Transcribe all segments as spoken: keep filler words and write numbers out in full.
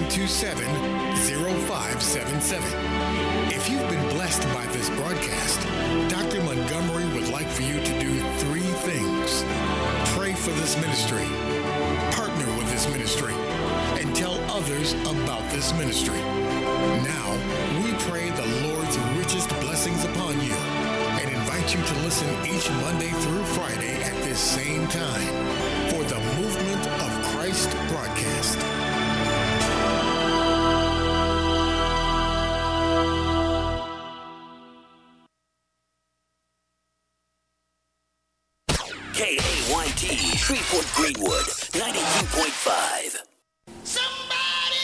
two seven, zero five seven seven. If you've been blessed by this broadcast, Doctor Montgomery would like for you to do three things. Pray for this ministry, partner with this ministry, and tell others about this ministry. Now, we pray the Lord's richest blessings upon you and invite you to listen each Monday through Friday at this same time for the Movement of Christ broadcast. K A Y T, Shreveport Greenwood, ninety-two point five. Somebody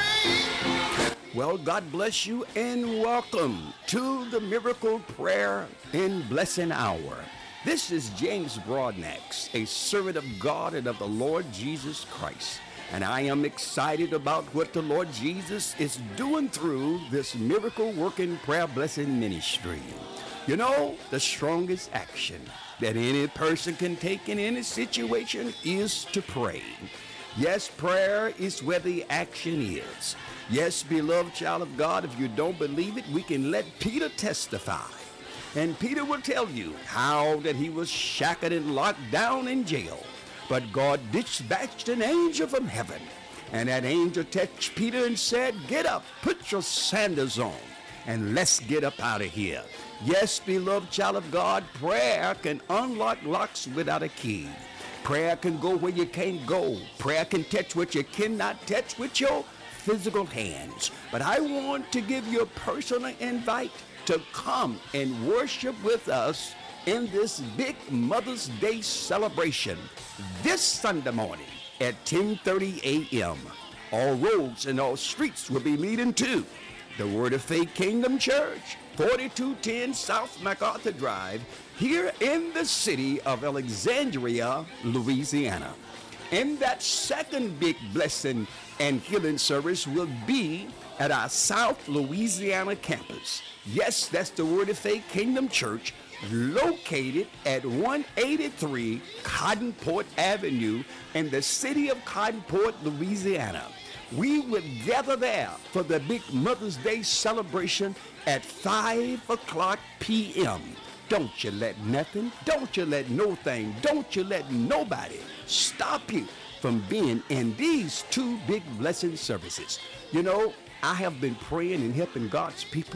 pray. Well, God bless you and welcome to the Miracle Prayer and Blessing Hour. This is James Broadnax, a servant of God and of the Lord Jesus Christ. And I am excited about what the Lord Jesus is doing through this miracle working prayer blessing ministry. You know, the strongest action that any person can take in any situation is to pray. Yes, prayer is where the action is. Yes, beloved child of God, if you don't believe it, we can let Peter testify. And Peter will tell you how that he was shackled and locked down in jail. But God dispatched an angel from heaven. And that angel touched Peter and said, "Get up, put your sandals on, and let's get up out of here." Yes, beloved child of God, prayer can unlock locks without a key. Prayer can go where you can't go. Prayer can touch what you cannot touch with your physical hands. But I want to give you a personal invite to come and worship with us in this big Mother's Day celebration this Sunday morning at ten thirty a.m. All roads and all streets will be leading to the Word of Faith Kingdom Church, forty-two ten South MacArthur Drive, here in the city of Alexandria, Louisiana. And that second big blessing and healing service will be at our South Louisiana campus. Yes, that's the Word of Faith Kingdom Church, located at one eighty-three Cotton Port Avenue in the city of Cotton Port, Louisiana. We will gather there for the big Mother's Day celebration at five o'clock p.m. Don't you let nothing, don't you let no thing, don't you let nobody stop you from being in these two big blessing services. You know, I have been praying and helping God's people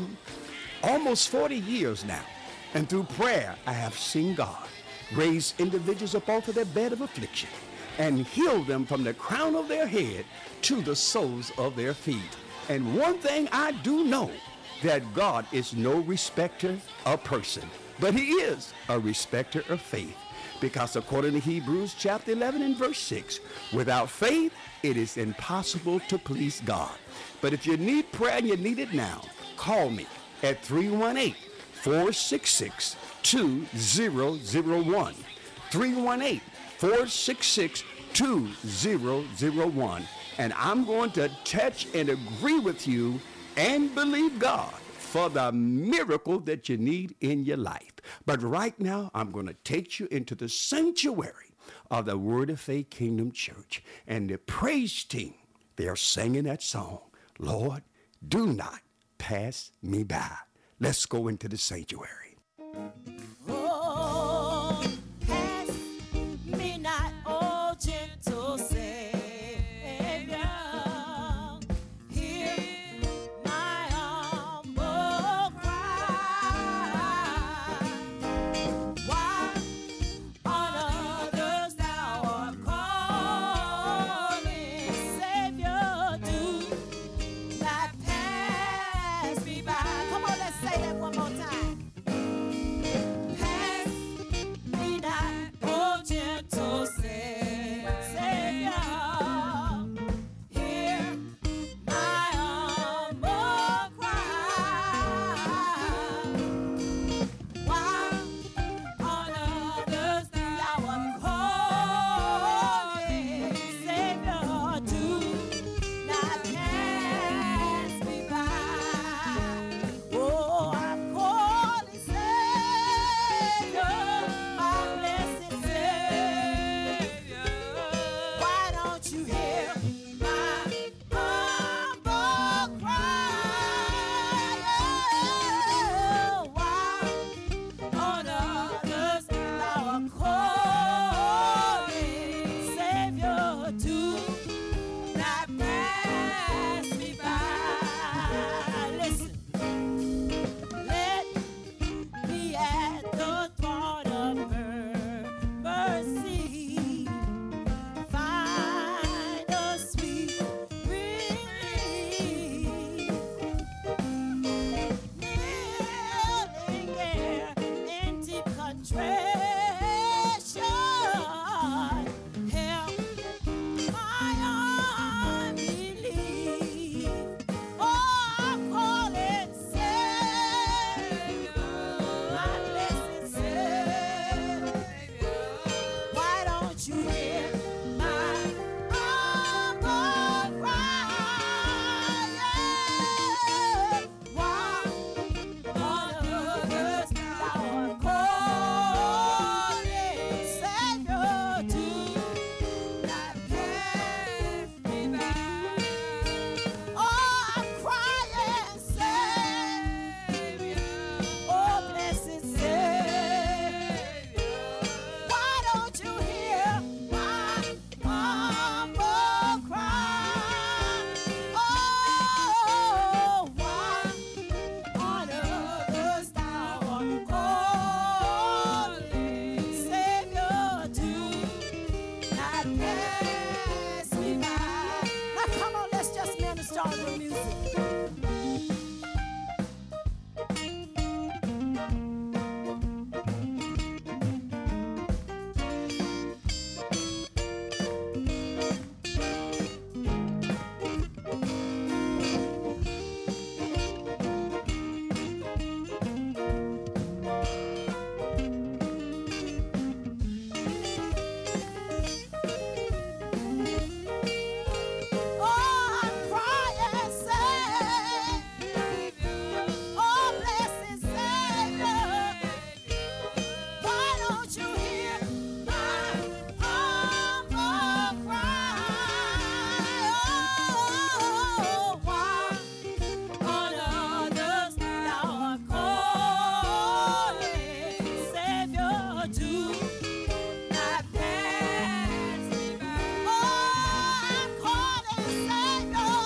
almost forty years now. And through prayer, I have seen God raise individuals up off of their bed of affliction and heal them from the crown of their head to the soles of their feet. And one thing I do know, that God is no respecter of person, but he is a respecter of faith. Because according to Hebrews chapter eleven and verse six, without faith, it is impossible to please God. But if you need prayer and you need it now, call me at three one eight, four six six, two zero zero one. three one eight, four six six, two zero zero one. And I'm going to touch and agree with you and believe God for the miracle that you need in your life. But right now, I'm going to take you into the sanctuary of the Word of Faith Kingdom Church. And the praise team, they're singing that song, "Lord, do not pass me by." Let's go into the sanctuary. Oh, pass me not, oh gentle Savior. Hear my humble cry. Why on others thou art calling, Savior, do not pass me by. Come on, let's say that one more time. genre music. Oh, I'm crying, Savior. Oh, blessed Savior. Why don't you hear my humble cry? Oh, why on others thou art calling, Savior, do not pass me by. Oh, I'm calling, Savior,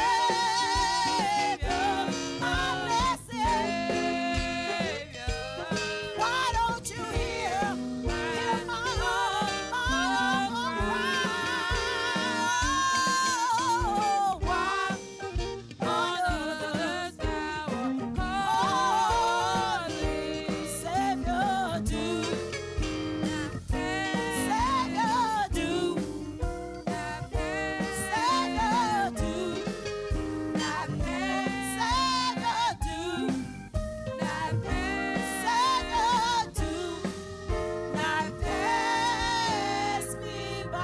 Savior, my blessed Savior. Why don't you hear, hear my humble cry? Why on others thou art calling, Savior, do not pass. Savior, do not pass. Savior, do not pass. Savior, do not pass. Savior, do not pass me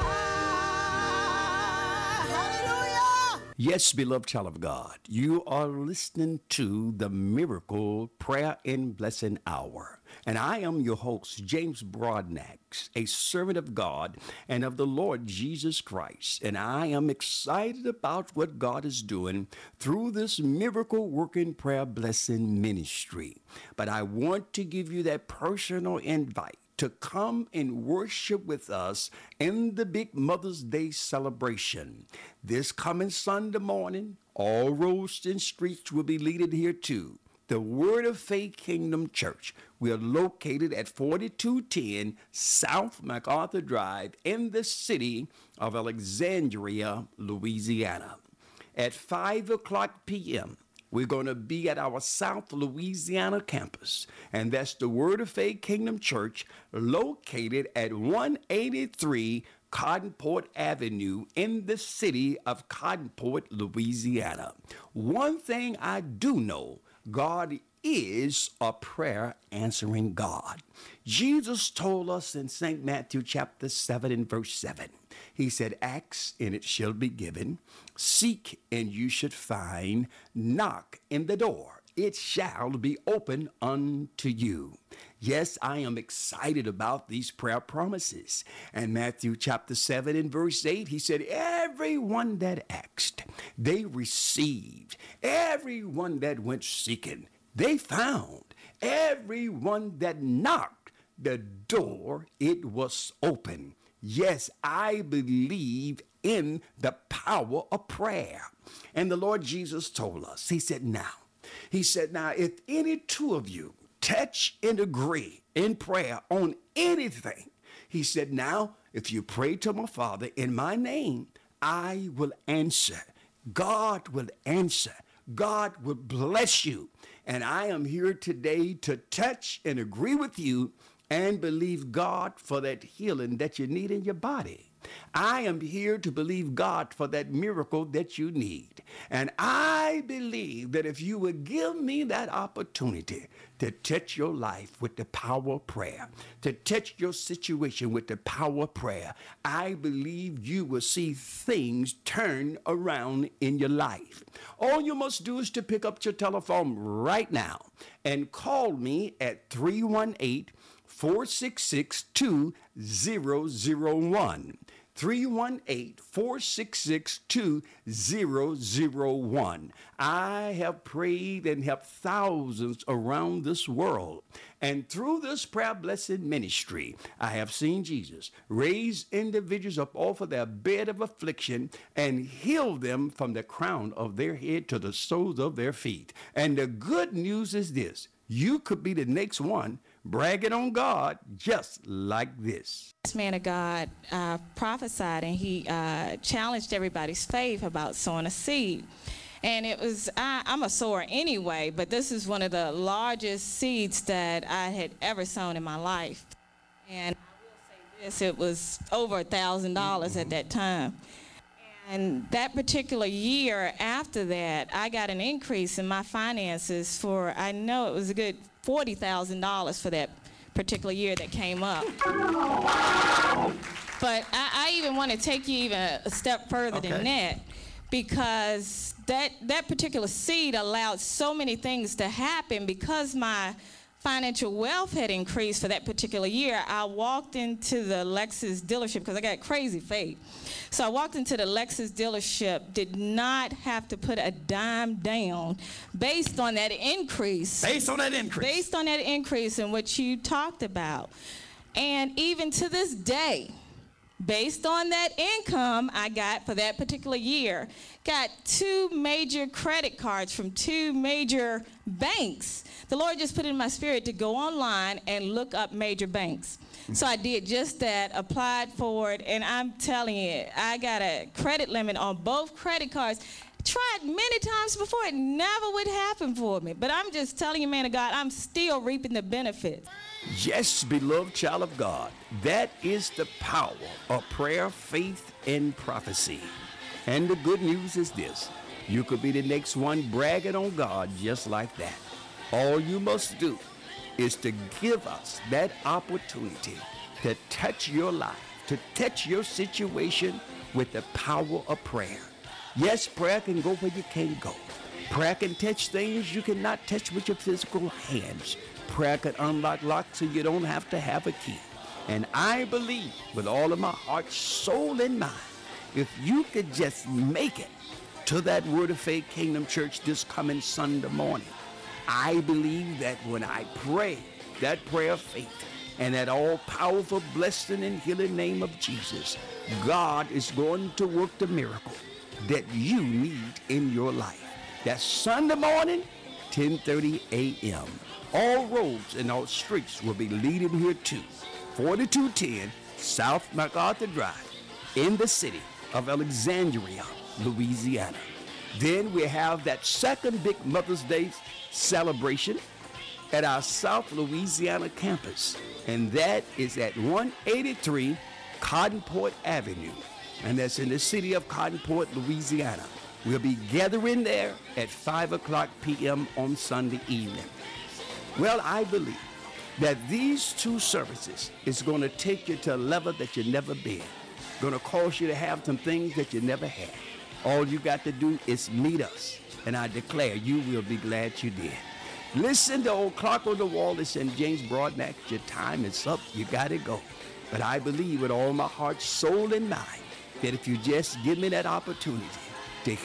by. Hallelujah. Yes, beloved child of God, you are listening to the Miracle Prayer and Blessing Hour. And I am your host, James Broadnax, a servant of God and of the Lord Jesus Christ. And I am excited about what God is doing through this miracle working prayer blessing ministry. But I want to give you that personal invite to come and worship with us in the big Mother's Day celebration. This coming Sunday morning, all roads and streets will be leaded here to the Word of Faith Kingdom Church. We are located at forty-two ten South MacArthur Drive in the city of Alexandria, Louisiana. At five o'clock p.m., we're going to be at our South Louisiana campus, and that's the Word of Faith Kingdom Church located at one eighty-three Cottonport Avenue in the city of Cottonport, Louisiana. One thing I do know, God is a prayer answering God. Jesus told us in Saint Matthew chapter seven and verse seven, he said, ask and it shall be given, seek and you should find, knock in the door, it shall be open unto you. Yes, I am excited about these prayer promises. And Matthew chapter seven and verse eight, he said, everyone that asked, they received. Everyone that went seeking, they found. Everyone that knocked, the door, it was open. Yes, I believe in the power of prayer. And the Lord Jesus told us, he said, now, he said, now, if any two of you touch and agree in prayer on anything, he said, now, if you pray to my Father in my name, I will answer. God will answer. God will bless you. And I am here today to touch and agree with you and believe God for that healing that you need in your body. I am here to believe God for that miracle that you need. And I believe that if you would give me that opportunity to touch your life with the power of prayer, to touch your situation with the power of prayer, I believe you will see things turn around in your life. All you must do is to pick up your telephone right now and call me at three one eight, four six six, two zero zero one. three one eight, four six six, two zero zero one. I have prayed and helped thousands around this world. And through this prayer blessing ministry, I have seen Jesus raise individuals up off of their bed of affliction and heal them from the crown of their head to the soles of their feet. And the good news is this: you could be the next one bragging on God just like this. This man of God uh, prophesied, and he uh, challenged everybody's faith about sowing a seed. And it was, I, I'm a sower anyway, but this is one of the largest seeds that I had ever sown in my life. And I will say this, it was over a thousand dollars at that time. And that particular year after that, I got an increase in my finances for, I know it was a good forty thousand dollars for that particular year that came up. But I, I even want to take you even a step further Okay. than that, because that, that particular seed allowed so many things to happen. Because my financial wealth had increased for that particular year, I walked into the Lexus dealership because I got crazy faith. So I walked into the Lexus dealership, did not have to put a dime down based on that increase. Based on that increase. Based on that increase in what you talked about. And even to this day, based on that income I got for that particular year, got two major credit cards from two major banks. The Lord just put it in my spirit to go online and look up major banks. So I did just that, applied for it, and I'm telling you, I got a credit limit on both credit cards. Tried many times before, it never would happen for me. But I'm just telling you, man of God, I'm still reaping the benefits. Yes, beloved child of God, that is the power of prayer, faith, and prophecy. And the good news is this: you could be the next one bragging on God just like that. All you must do is to give us that opportunity to touch your life, to touch your situation with the power of prayer. Yes, prayer can go where you can't go. Prayer can touch things you cannot touch with your physical hands. Prayer can unlock locks so you don't have to have a key. And I believe with all of my heart, soul, and mind, if you could just make it to that Word of Faith Kingdom Church this coming Sunday morning, I believe that when I pray that prayer of faith and that all-powerful, blessing, and healing name of Jesus, God is going to work the miracle that you need in your life. That's Sunday morning, ten thirty a m All roads and all streets will be leading here to forty-two ten South MacArthur Drive in the city of Alexandria, Louisiana. Then we have that second big Mother's Day celebration at our South Louisiana campus, and that is at one eighty-three Cottonport Avenue, and that's in the city of Cottonport, Louisiana. We'll be gathering there at five o'clock p m on Sunday evening. Well, I believe that these two services is going to take you to a level that you've never been, going to cause you to have some things that you never had. All you got to do is meet us, and I declare you will be glad you did. Listen to old clock on the wall that said, James Broadnax, your time is up, you got to go. But I believe with all my heart, soul, and mind that if you just give me that opportunity,